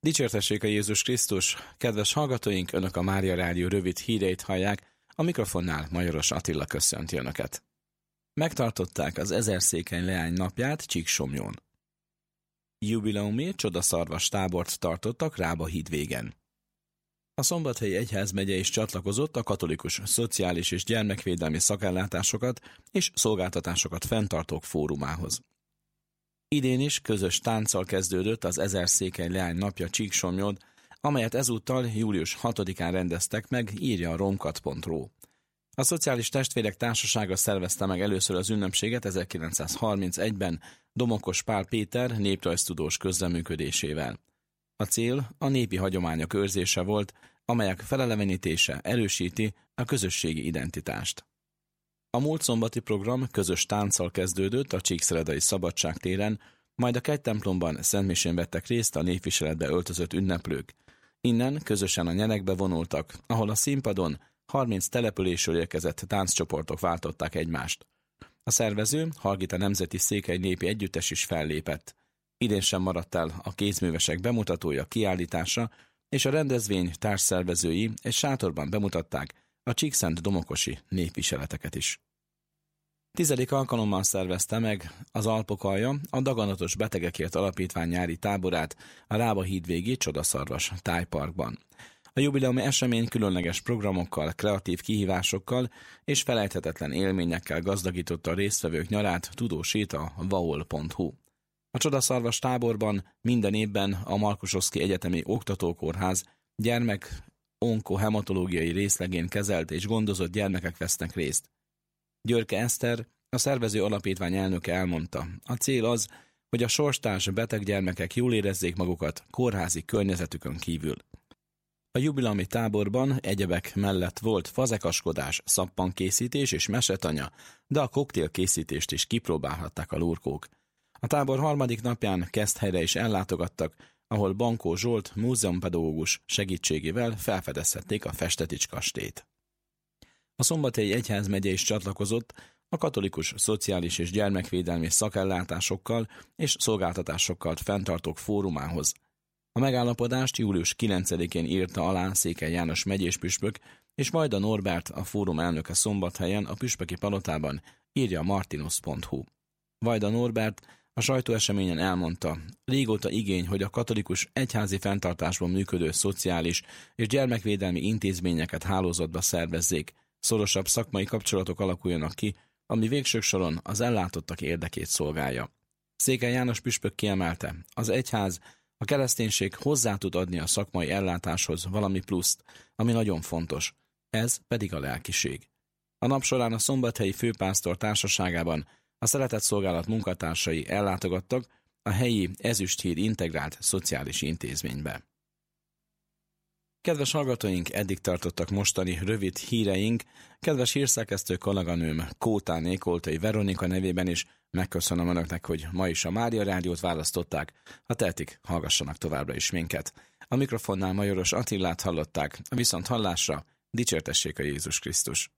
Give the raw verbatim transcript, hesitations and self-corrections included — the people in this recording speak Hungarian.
Dicsértessék a Jézus Krisztus! Kedves hallgatóink, Önök a Mária Rádió rövid híreit hallják, a mikrofonnál Majoros Attila köszönti Önöket. Megtartották az Ezerszékely leány napját Csíksomlyón. Jubileumi csodaszarvas tábort tartottak Rába hídvégen. A Szombathelyi Egyházmegye is csatlakozott a katolikus szociális és gyermekvédelmi szakellátásokat és szolgáltatásokat fenntartók fórumához. Idén is közös tánccal kezdődött az Ezerszékely leány napja Csíksomlyón, amelyet ezúttal július hatodikán rendeztek meg, írja a romkat pont ru. A Szociális Testvérek Társasága szervezte meg először az ünnepséget ezerkilencszázharmincegyben Domokos Pál Péter néprajztudós közreműködésével. A cél a népi hagyományok őrzése volt, amelyek felelevenítése erősíti a közösségi identitást. A múlt szombati program közös tánccal kezdődött a Csíkszeredai Szabadságtéren, majd a kegytemplomban szentmisén vettek részt a névviseletbe öltözött ünneplők. Innen közösen a nyerekbe vonultak, ahol a színpadon harminc településről érkezett tánccsoportok váltották egymást. A szervező, Hargita Nemzeti Székely Népi Együttes is fellépett. Idén sem maradt el a kézművesek bemutatója, kiállítása, és a rendezvény társszervezői egy sátorban bemutatták a Csíkszent Domokosi népviseleteket is. Tizedik alkalommal szervezte meg az Alpokalja a Daganatos Betegekért Alapítvány nyári táborát a Rába hídvégi Csodaszarvas tájparkban. A jubileumi esemény különleges programokkal, kreatív kihívásokkal és felejthetetlen élményekkel gazdagította a résztvevők nyarát, tudósít a vaol pont hu. A Csodaszarvas táborban minden évben a Markusoszki Egyetemi Oktatókórház gyermek onkohematológiai részlegén kezelt és gondozott gyermekek vesznek részt. Györke Eszter, a szervező alapítvány elnöke elmondta, a cél az, hogy a sorstárs beteg gyermekek jól érezzék magukat kórházi környezetükön kívül. A jubileumi táborban egyebek mellett volt fazekaskodás, szappankészítés és mesetanya, de a koktélkészítést is kipróbálhatták a lurkók. A tábor harmadik napján Keszthelyre is ellátogattak, ahol Bankó Zsolt múzeumpedagógus segítségével felfedezhették a Festetics kastélyt. A Szombathelyi Egyházmegye is csatlakozott a katolikus szociális és gyermekvédelmi szakellátásokkal és szolgáltatásokkal fenntartók fórumához. A megállapodást július kilencedikén írta alá Székely János megyés püspök, és Vajda Norbert, a fórum elnöke Szombathelyen a püspöki palotában, írja a martinus pont hu. Vajda Norbert a sajtóeseményen elmondta, régóta igény, hogy a katolikus egyházi fenntartásban működő szociális és gyermekvédelmi intézményeket hálózatba szervezzék, szorosabb szakmai kapcsolatok alakuljanak ki, ami végső soron az ellátottak érdekét szolgálja. Székely János püspök kiemelte, az egyház, a kereszténység hozzá tud adni a szakmai ellátáshoz valami pluszt, ami nagyon fontos, ez pedig a lelkiség. A nap során a szombathelyi főpásztor társaságában a Szeretett Szolgálat munkatársai ellátogattak a helyi Ezüsthíd Integrált Szociális Intézménybe. Kedves hallgatóink, eddig tartottak mostani rövid híreink. Kedves hírszerkesztő kolléganőm Kótáné Koltai Veronika nevében is megköszönöm Önöknek, hogy ma is a Mária Rádiót választották. Ha tehetik, hallgassanak továbbra is minket. A mikrofonnál Majoros Attilát hallották, a viszont hallásra dicsértessék a Jézus Krisztus.